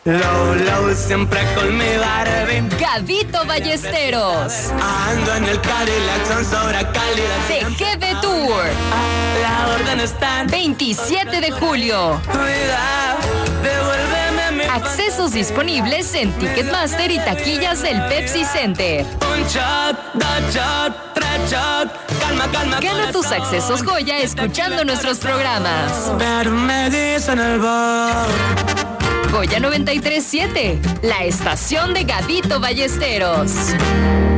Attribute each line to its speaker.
Speaker 1: Low, low, siempre con mi Barbie.
Speaker 2: Gabito Ballesteros.
Speaker 1: Ando en el Cadillac, son sobra cálida.
Speaker 2: TGV Tour.
Speaker 1: La orden está.
Speaker 2: 27 de julio.
Speaker 1: Cuidado, devuélveme mi.
Speaker 2: Accesos disponibles en Ticketmaster y taquillas del Pepsi Center.
Speaker 1: Un shot, dos shot, tres shot. Calma, calma.
Speaker 2: Gana tus accesos Goya escuchando nuestros programas.
Speaker 1: Pero me dicen el bar.
Speaker 2: Goya 93.7, la estación de Gabito Ballesteros.